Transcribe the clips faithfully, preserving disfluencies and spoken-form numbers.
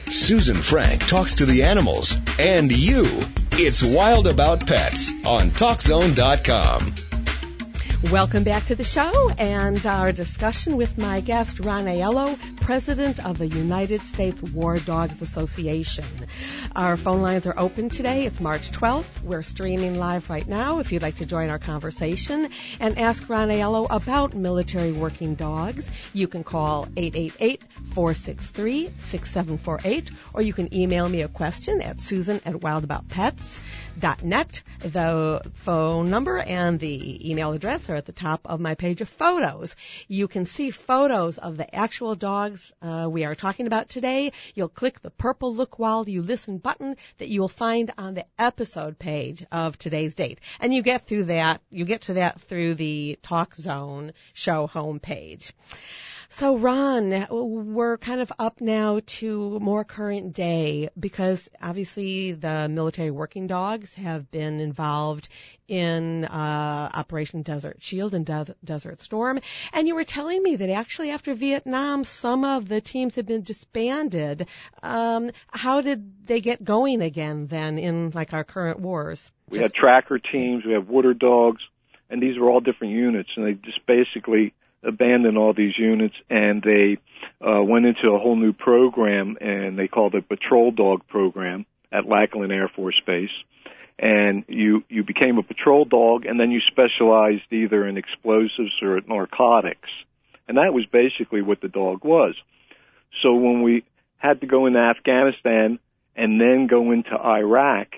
Susan Frank talks to the animals and you. It's Wild About Pets on Talk Zone dot com. Welcome back to the show and our discussion with my guest, Ron Aiello, President of the United States War Dogs Association. Our phone lines are open today. It's March twelfth. We're streaming live right now if you'd like to join our conversation and ask Ron Aiello about military working dogs. You can call eight eight eight, four six three, six seven four eight, or you can email me a question at susan at wildaboutpets dot net. The phone number and the email address are at the top of my page of photos. You can see photos of the actual dogs uh, we are talking about today. You'll click the purple Look While You Listen button that you will find on the episode page of today's date. And you get through that, you get to that through the Talk Zone show homepage. So, Ron, we're kind of up now to more current day because obviously the military working dogs have been involved in uh, Operation Desert Shield and Des- Desert Storm. And you were telling me that actually after Vietnam, some of the teams had been disbanded. Um, how did they get going again then in like our current wars? We just... had tracker teams, we have water dogs, and these were all different units, and they just basically abandoned all these units, and they uh, went into a whole new program, and they called it Patrol Dog Program at Lackland Air Force Base. And you, you became a patrol dog, and then you specialized either in explosives or narcotics. And that was basically what the dog was. So when we had to go into Afghanistan and then go into Iraq,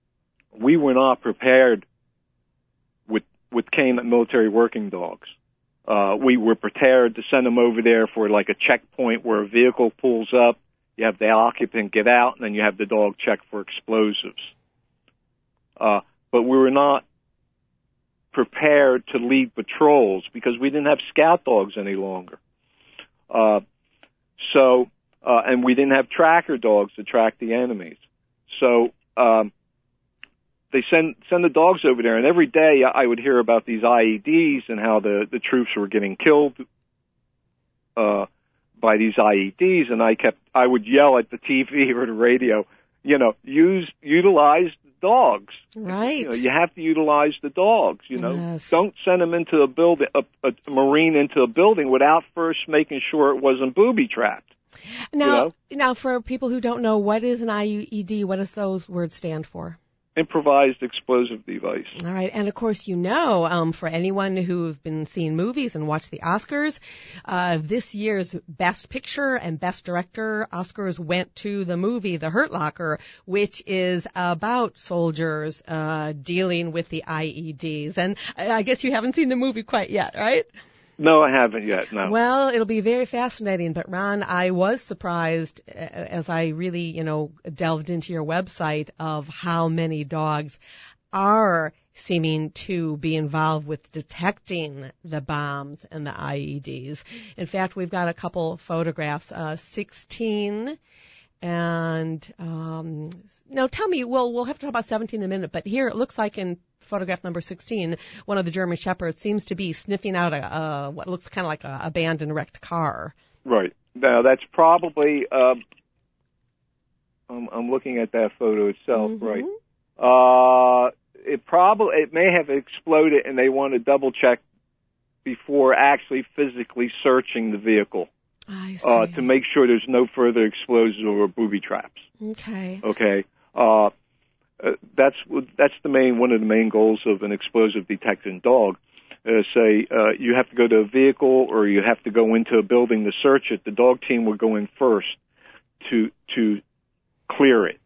we were not prepared with, with canine military working dogs. Uh, we were prepared to send them over there for like a checkpoint where a vehicle pulls up, you have the occupant get out, and then you have the dog check for explosives. Uh, but we were not prepared to lead patrols because we didn't have scout dogs any longer. Uh, so, uh, and we didn't have tracker dogs to track the enemies. So, um, They send send the dogs over there, and every day I would hear about these I E Ds and how the, the troops were getting killed uh, by these I E Ds, and I kept I would yell at the T V or the radio, you know, use utilize the dogs. Right. You know, you have to utilize the dogs. You know, yes. Don't send them into a building, a, a Marine into a building without first making sure it wasn't booby trapped. Now, you know? now for people who don't know, what is an I E D? What does those words stand for? Improvised explosive device. All right. And, of course, you know, um, for anyone who's been seeing movies and watched the Oscars, uh, this year's Best Picture and Best Director Oscars went to the movie The Hurt Locker, which is about soldiers uh, dealing with the I E Ds. And I guess you haven't seen the movie quite yet, right? No, I haven't yet, no. Well, it'll be very fascinating. But, Ron, I was surprised as I really, you know, delved into your website of how many dogs are seeming to be involved with detecting the bombs and the I E Ds. In fact, we've got a couple photographs, uh, sixteen and, um, no, tell me, well, we'll have to talk about seventeen in a minute, but here it looks like in photograph number sixteen, one of the German Shepherds seems to be sniffing out a, a what looks kind of like a abandoned wrecked car. Right. Now, that's probably, um, I'm, I'm looking at that photo itself, Mm-hmm. right. Uh, it probably, it may have exploded and they want to double check before actually physically searching the vehicle. I see. Uh, to make sure there's no further explosives or booby traps. Okay. Okay. Uh, uh, that's that's the main one of the main goals of an explosive detecting dog. Uh, say uh, you have to go to a vehicle or you have to go into a building to search it. The dog team will go in first to to clear it.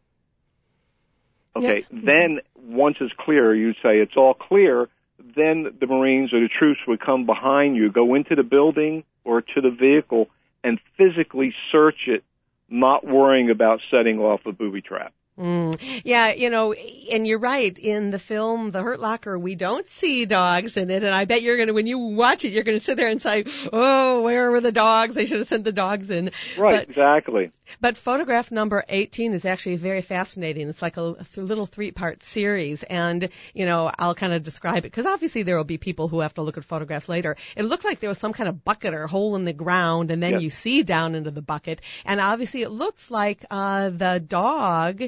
Okay. Yep. Then once it's clear, you say it's all clear. Then the Marines or the troops would come behind you, go into the building or to the vehicle, and physically search it, not worrying about setting off a booby trap. Mm. Yeah, you know, and you're right. In the film The Hurt Locker, we don't see dogs in it, and I bet you're going to, when you watch it, you're going to sit there and say, oh, where were the dogs? They should have sent the dogs in. Right, but, exactly. But photograph number eighteen is actually very fascinating. It's like a, a little three-part series, and, you know, I'll kind of describe it, because obviously there will be people who have to look at photographs later. It looked like there was some kind of bucket or hole in the ground, and then yes. you see down into the bucket, and obviously it looks like uh the dog,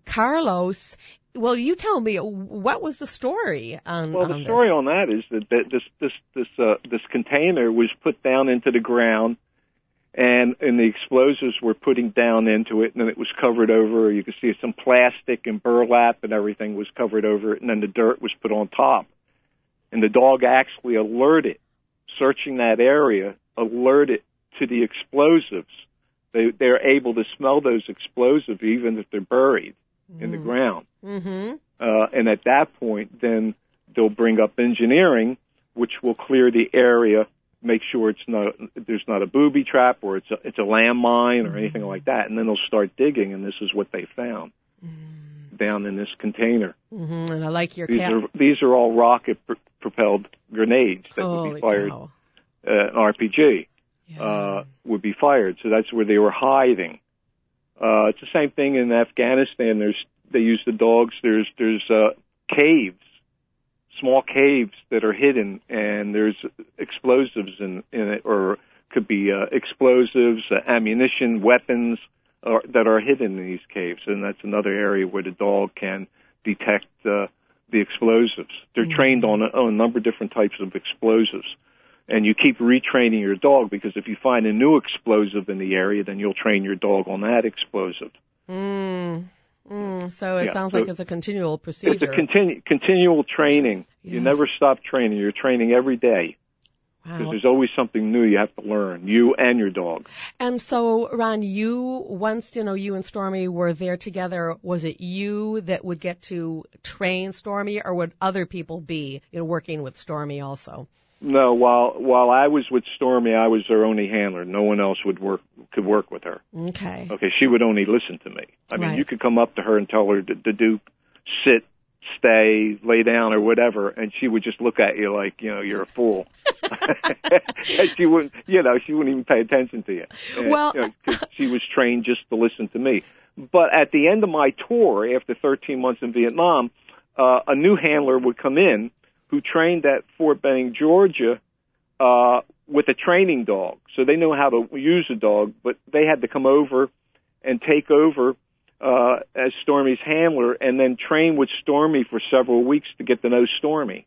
Carlos. Well, you tell me, what was the story on Well, the on story this? on that is that that this this this uh, this container was put down into the ground, and and the explosives were putting down into it, and then it was covered over. You could see some plastic and burlap and everything was covered over it, and then the dirt was put on top. And the dog actually alerted, searching that area, alerted to the explosives. They they're able to smell those explosives even if they're buried in the ground. Mm-hmm. Uh, and at that point, then they'll bring up engineering, which will clear the area, make sure it's not there's not a booby trap or it's a, it's a landmine or mm-hmm. anything like that, and then they'll start digging, and this is what they found mm-hmm. down in this container. Mm-hmm. And I like your these cat. are these are all rocket-propelled grenades that Holy would be fired. Cow. Uh, R P G Yeah. uh, would be fired, so that's where they were hiding. Uh, it's the same thing in Afghanistan. There's they use the dogs. There's there's uh, caves, small caves that are hidden, and there's explosives in, in it, or could be uh, explosives, uh, ammunition, weapons uh, that are hidden in these caves, and that's another area where the dog can detect uh, the explosives. They're mm-hmm. trained on a, on a number of different types of explosives. And you keep retraining your dog, because if you find a new explosive in the area, then you'll train your dog on that explosive. Mm. Mm. So it yeah, sounds so like it's a continual procedure. It's a continu- continual training. Yes. You never stop training. You're training every day. Because Wow. there's always something new you have to learn, you and your dog. And so, Ron, you, once, you know, you and Stormy were there together, was it you that would get to train Stormy, or would other people be, you know, working with Stormy also? No, while while I was with Stormy, I was her only handler. No one else would work could work with her. Okay. Okay, she would only listen to me. I mean, right. you could come up to her and tell her to, to do sit, stay, lay down, or whatever, and she would just look at you like, you know, you're a fool. And she wouldn't, you know, she wouldn't even pay attention to you. And, well, you know, 'cause she was trained just to listen to me. But at the end of my tour, after thirteen months in Vietnam, uh, a new handler would come in who trained at Fort Benning, Georgia, uh, with a training dog. So they know how to use a dog, but they had to come over and take over uh, as Stormy's handler, and then train with Stormy for several weeks to get to know Stormy.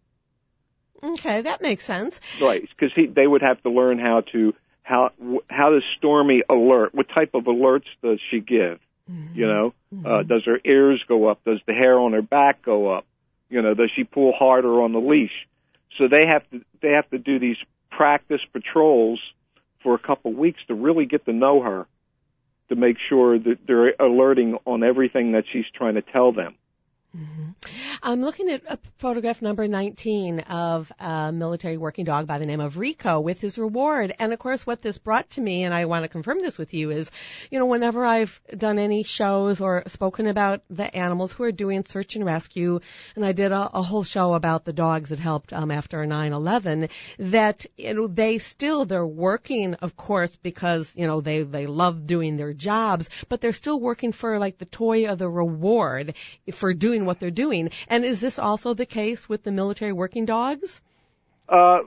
Okay, that makes sense. Right, because they would have to learn how to, how how does Stormy alert? What type of alerts does she give? Mm-hmm. You know, mm-hmm. uh, does her ears go up? Does the hair on her back go up? You know, does she pull harder on the leash? So they have to they have to do these practice patrols for a couple of weeks to really get to know her, to make sure that they're alerting on everything that she's trying to tell them. Mm-hmm. I'm looking at a photograph number nineteen of a military working dog by the name of Rico with his reward. And, of course, what this brought to me, and I want to confirm this with you, is, you know, whenever I've done any shows or spoken about the animals who are doing search and rescue, and I did a, a whole show about the dogs that helped um, after nine eleven, that, you know, they still, they're working, of course, because, you know, they, they love doing their jobs, but they're still working for, like, the toy or the reward for doing what they're doing. And is this also the case with the military working dogs? Uh,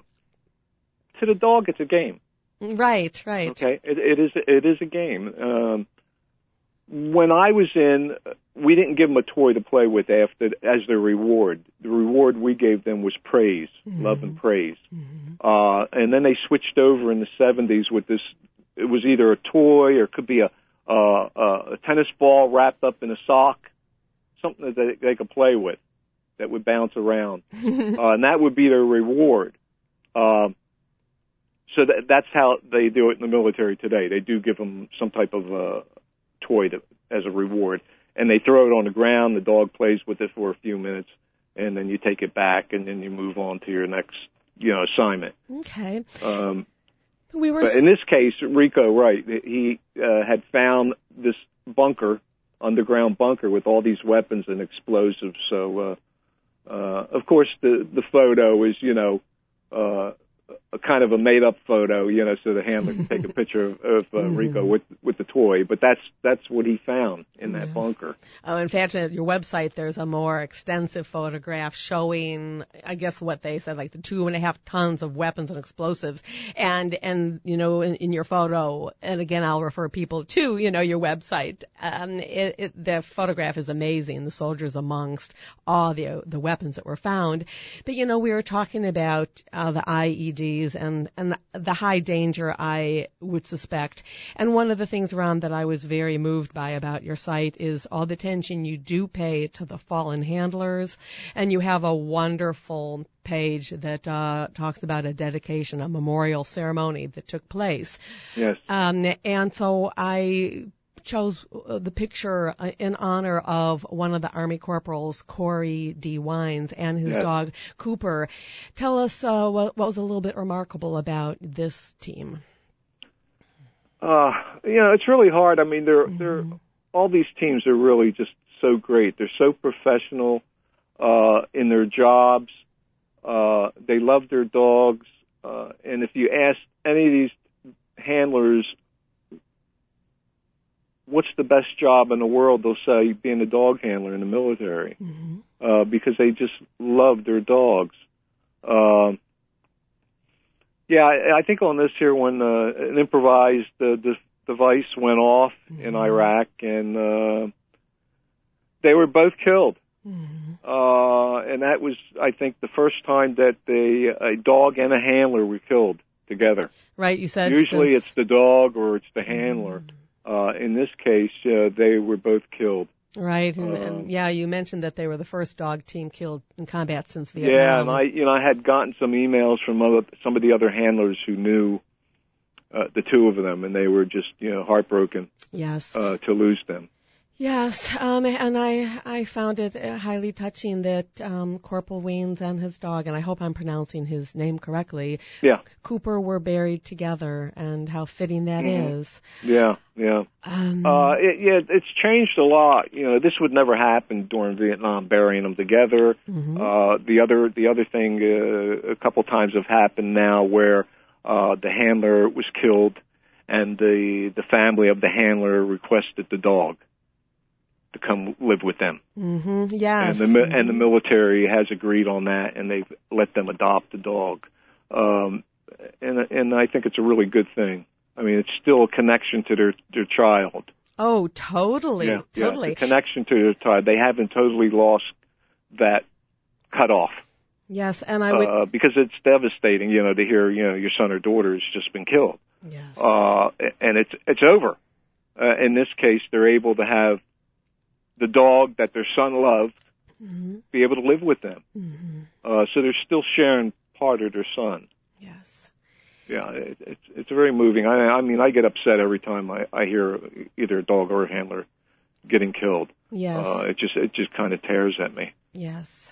to the dog, it's a game. Right, right. Okay, it, it is it is a game. Um, when I was in, we didn't give them a toy to play with after as their reward. The reward we gave them was praise, mm-hmm. love and praise. Mm-hmm. Uh, and then they switched over in the seventies with this. It was either a toy or it could be a, a, a tennis ball wrapped up in a sock, something that they, they could play with that would bounce around. uh, and that would be their reward. Um, so that, that's how they do it in the military today. They do give them some type of uh, toy to, as a reward. And they throw it on the ground, the dog plays with it for a few minutes, and then you take it back, and then you move on to your next, you know, assignment. Okay. Um, we were but in this case, Rico, right, he uh, had found this bunker underground bunker with all these weapons and explosives. So, uh, uh, of course, the the photo is, you know, uh, a kind of a made-up photo, you know, so the handler can take a picture of, of uh, mm-hmm. Rico with with the toy. But that's that's what he found in that yes. bunker. Oh, in fact, at your website, there's a more extensive photograph showing, I guess, what they said, like the two and a half tons of weapons and explosives. And, and you know, in, in your photo, and again, I'll refer people to, you know, your website. Um, it, it, the photograph is amazing. The soldiers amongst all the the weapons that were found. But, you know, we were talking about uh, the I E Ds. And, and the high danger, I would suspect. And one of the things, Ron, that I was very moved by about your site is all the attention you do pay to the fallen handlers. And you have a wonderful page that uh, talks about a dedication, a memorial ceremony that took place. Yes. Um, and so I chose the picture in honor of one of the Army corporals, Corey D. Wines, and his yes. dog, Cooper. Tell us uh, what, what was a little bit remarkable about this team. Uh, you know, it's really hard. I mean, they're, mm-hmm. they're, all these teams are really just so great. They're so professional uh, in their jobs. Uh, they love their dogs. Uh, and if you ask any of these handlers, what's the best job in the world, they'll say being a dog handler in the military, mm-hmm. uh, because they just love their dogs. Uh, yeah, I, I think on this here, when uh, an improvised uh, de- device went off mm-hmm. in Iraq, and uh, they were both killed. Mm-hmm. Uh, and that was, I think, the first time that they, a dog and a handler were killed together. Right, you said. Usually since... it's the dog or it's the handler. Mm-hmm. Uh, in this case, uh, they were both killed. Right, and, uh, and yeah, you mentioned that they were the first dog team killed in combat since Vietnam. Yeah, and I, you know, I had gotten some emails from other, some of the other handlers who knew uh, the two of them, and they were just, you know, heartbroken. Yes. Uh, to lose them. Yes, um, and I I found it highly touching that um, Corporal Weens and his dog, and I hope I'm pronouncing his name correctly, yeah. Cooper, were buried together, and how fitting that mm-hmm. is. Yeah, yeah. Um, uh, it, yeah, it's changed a lot. You know, this would never happen during Vietnam, burying them together. Mm-hmm. Uh, the other the other thing, uh, a couple times have happened now where uh, the handler was killed, and the the family of the handler requested the dog to come live with them. Mm-hmm. Yes. And the mm-hmm. and the military has agreed on that, and they've let them adopt the dog. Um, and and I think it's a really good thing. I mean, it's still a connection to their their child. Oh, totally, yeah, totally. Yeah, it's a connection to their child. They haven't totally lost that cut off. Yes, and I would uh, because it's devastating, you know, to hear, you know, your son or daughter has just been killed. Yes. Uh, and it's it's over. Uh, in this case, they're able to have the dog that their son loved mm-hmm. be able to live with them. Mm-hmm. Uh, so they're still sharing part of their son. Yes. Yeah, it, it's it's very moving. I, I mean, I get upset every time I, I hear either a dog or a handler getting killed. Yes. Uh, it just it just kind of tears at me. Yes.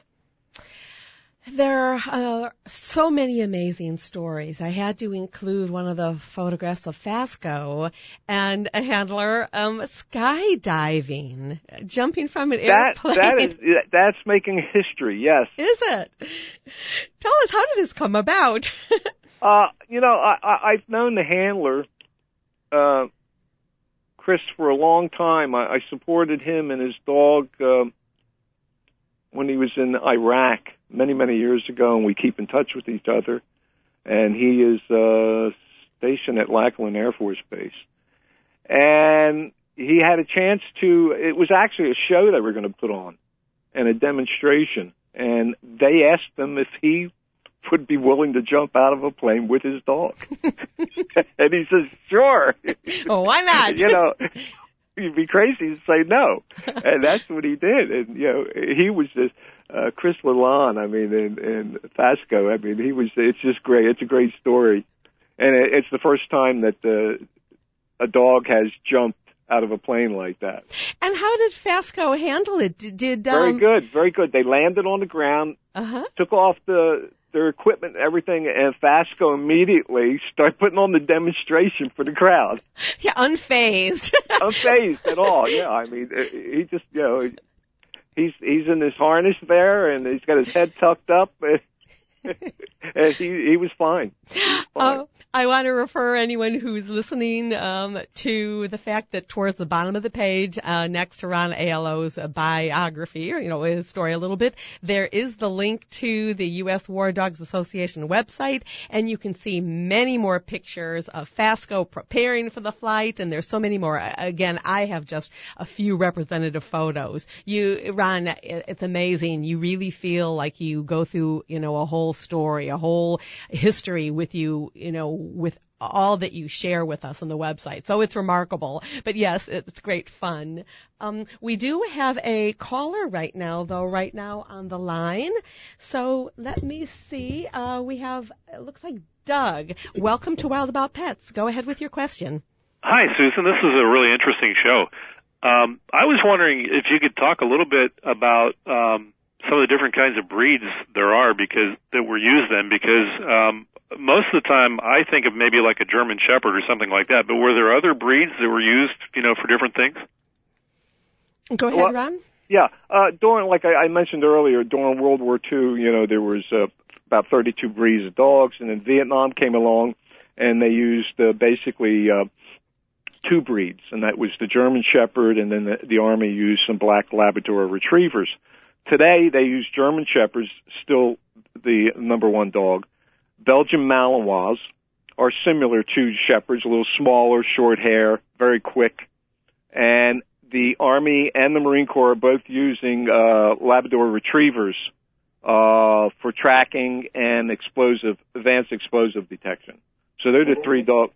There are uh, so many amazing stories. I had to include one of the photographs of Fasco and a handler um, skydiving, jumping from an that, airplane. That is, that's making history, yes. Is it? Tell us, how did this come about? uh, you know, I, I, I've known the handler, uh, Chris, for a long time. I, I supported him and his dog uh, when he was in Iraq many, many years ago, and we keep in touch with each other. And he is uh, stationed at Lackland Air Force Base. And he had a chance to, it was actually a show they were going to put on and a demonstration. And they asked him if he would be willing to jump out of a plane with his dog. And he says, sure. Well, why not? You know, you'd be crazy to say no. And that's what he did. And, you know, he was just, uh, Chris Lalonde, I mean, and, and Fasco, I mean, he was, it's just great. It's a great story. And it, it's the first time that uh, a dog has jumped out of a plane like that. And how did Fasco handle it? Did, did um... Very good, very good. They landed on the ground, uh-huh. took off the, their equipment and everything, and Fasco immediately started putting on the demonstration for the crowd. Yeah, unfazed. Unfazed at all, yeah. I mean, he just, you know, he's he's in his harness there, and he's got his head tucked up, and, and he, he was fine. He was fine. Oh, I want to refer anyone who's listening um, to the fact that towards the bottom of the page, uh, next to Ron Aiello's uh, biography, or, you know, his story a little bit, there is the link to the U S War Dogs Association website, and you can see many more pictures of Fasco preparing for the flight, and there's so many more. Again, I have just a few representative photos. You, Ron, it's amazing. You really feel like you go through, you know, a whole story, a whole history with you, you know, with all that you share with us on the website. So it's remarkable. But yes, it's great fun. Um, we do have a caller right now, though, right now on the line. So let me see. Uh, we have, it looks like Doug. Welcome to Wild About Pets. Go ahead with your question. Hi, Susan. This is a really interesting show. Um, I was wondering if you could talk a little bit about um, some of the different kinds of breeds there are because that were used then, because um, most of the time I think of maybe like a German Shepherd or something like that, but were there other breeds that were used, you know, for different things? Go ahead, well, Ron. Yeah, uh, during, like I, I mentioned earlier, during World War Two, you know, there was uh, about thirty-two breeds of dogs, and then Vietnam came along, and they used uh, basically uh, two breeds, and that was the German Shepherd, and then the, the Army used some black Labrador Retrievers. Today, they use German Shepherds, still the number one dog. Belgian Malinois are similar to Shepherds, a little smaller, short hair, very quick. And the Army and the Marine Corps are both using uh, Labrador Retrievers uh, for tracking and explosive, advanced explosive detection. So they're the three dogs.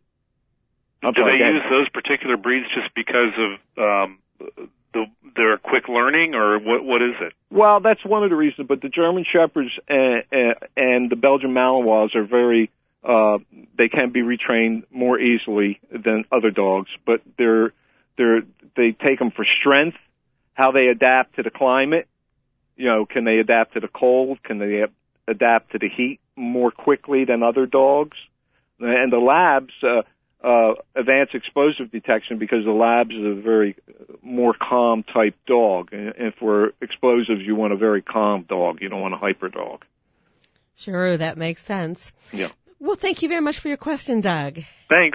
Do they use those particular breeds just because of um, the, their quick learning, or what? What is it? Well, that's one of the reasons. But the German Shepherds and, and the Belgian Malinois are very. Uh, they can be retrained more easily than other dogs, but they're they're they take them for strength, how they adapt to the climate. You know, can they adapt to the cold? Can they adapt to the heat more quickly than other dogs? And the labs. Uh, Uh, advanced explosive detection, because the labs is a very more calm type dog. And for explosives, you want a very calm dog. You don't want a hyper dog. Sure, that makes sense. Yeah. Well, thank you very much for your question, Doug. Thanks.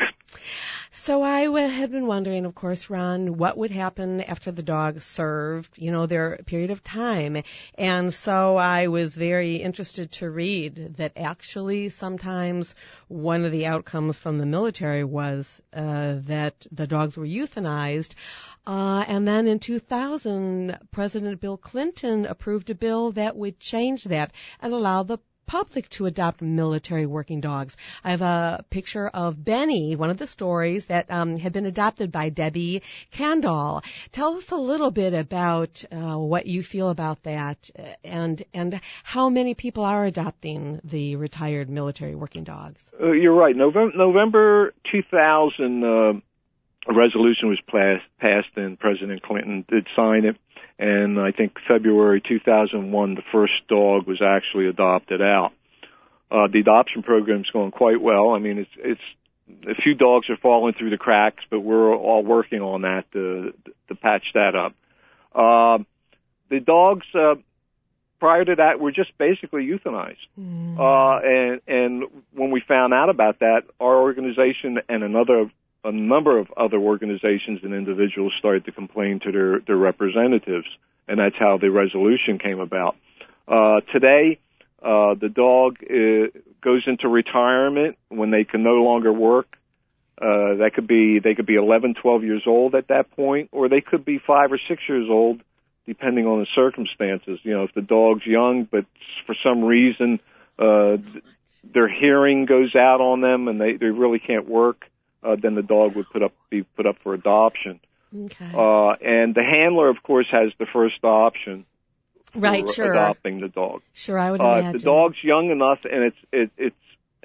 So I w- had been wondering, of course, Ron, what would happen after the dog served, you know, their period of time. And so I was very interested to read that actually sometimes one of the outcomes from the military was uh, that the dogs were euthanized. Uh, and then in two thousand, President Bill Clinton approved a bill that would change that and allow the public to adopt military working dogs. I have a picture of Benny, one of the stories that um, had been adopted by Debbie Kandal. Tell us a little bit about uh, what you feel about that, and and how many people are adopting the retired military working dogs. Uh, you're right. November, November two thousand, uh, a resolution was passed, passed, and President Clinton did sign it. And I think February two thousand one, the first dog was actually adopted out. Uh, the adoption program's going quite well. I mean, it's, it's, a few dogs are falling through the cracks, but we're all working on that to, to patch that up. Uh, the dogs, uh, prior to that were just basically euthanized. Mm. Uh, and, and when we found out about that, our organization and another a number of other organizations and individuals started to complain to their, their representatives, and that's how the resolution came about. Uh, today, uh, the dog uh, goes into retirement when they can no longer work. Uh, that could be, they could be eleven, twelve years old at that point, or they could be five or six years old, depending on the circumstances. You know, if the dog's young, but for some reason, uh, their hearing goes out on them and they, they really can't work, Uh, then the dog would put up be put up for adoption. Okay. Uh, and the handler, of course, has the first option. Right, for sure. Adopting the dog. Sure, I would uh, imagine. If the dog's young enough and it's it, it's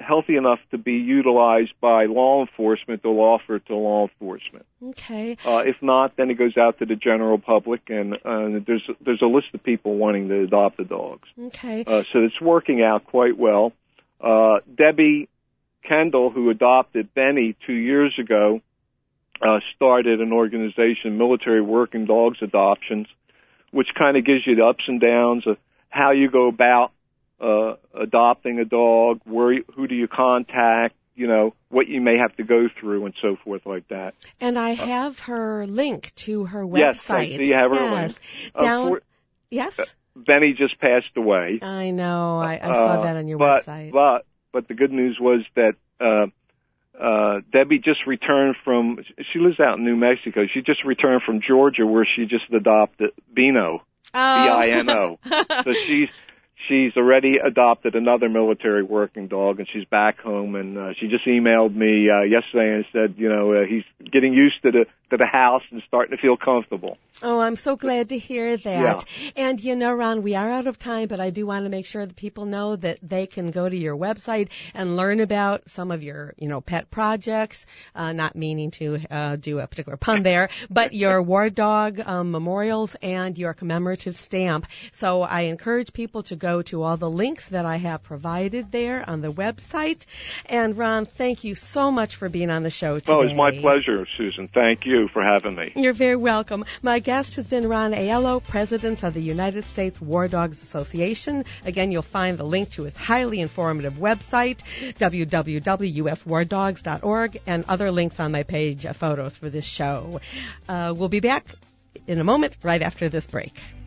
healthy enough to be utilized by law enforcement, they'll offer it to law enforcement. Okay. Uh, if not, then it goes out to the general public, and uh, there's there's a list of people wanting to adopt the dogs. Okay. Uh, so it's working out quite well. Uh, Debbie Kendall, who adopted Benny two years ago, uh, started an organization, Military Working Dogs Adoptions, which kind of gives you the ups and downs of how you go about uh, adopting a dog, where, who do you contact, you know, what you may have to go through and so forth like that. And I have her link to her website. Yes, I see you have her yes. link. Down, uh, for, yes? Uh, Benny just passed away. I know. I, I saw uh, that on your but, website. But, but the good news was that uh, uh, Debbie just returned from, she lives out in New Mexico. She just returned from Georgia where she just adopted Bino, oh. B I N O. So she's, she's already adopted another military working dog, and she's back home. And uh, she just emailed me uh, yesterday and said, you know, uh, he's getting used to the to the house and starting to feel comfortable. Oh, I'm so glad to hear that. Yeah. And, you know, Ron, we are out of time, but I do want to make sure that people know that they can go to your website and learn about some of your, you know, pet projects, uh, not meaning to uh, do a particular pun there, but your war dog um, memorials and your commemorative stamp. So I encourage people to go to all the links that I have provided there on the website. And, Ron, thank you so much for being on the show today. Oh, it's my pleasure, Susan. Thank you for having me. You're very welcome. My guest has been Ron Aiello, president of the United States War Dogs Association. Again, you'll find the link to his highly informative website, w w w dot u s war dogs dot org, and other links on my page, uh, photos for this show. Uh, we'll be back in a moment right after this break.